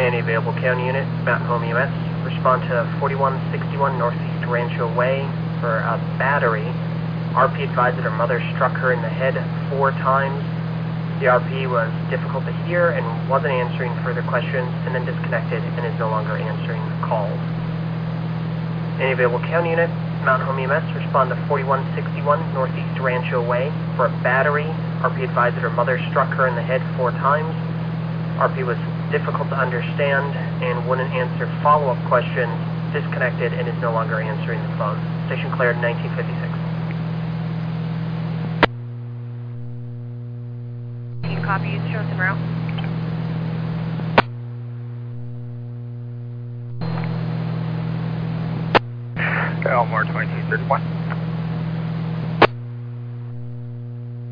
Any available county unit, Mountain Home EMS, respond to 4161 Northeast Rancho Way for a battery. RP advised that her mother struck her in the head 4 times. The RP was difficult to hear and wasn't answering further questions, and then disconnected and is no longer answering calls. Any available county unit, Mountain Home EMS, respond to 4161 Northeast Rancho Way for a battery. RP advised that her mother struck her in the head 4 times. RP was difficult to understand and wouldn't answer follow-up questions, disconnected and is no longer answering the phone. Station cleared 1956. Copy, show us en route. Elmore 2231.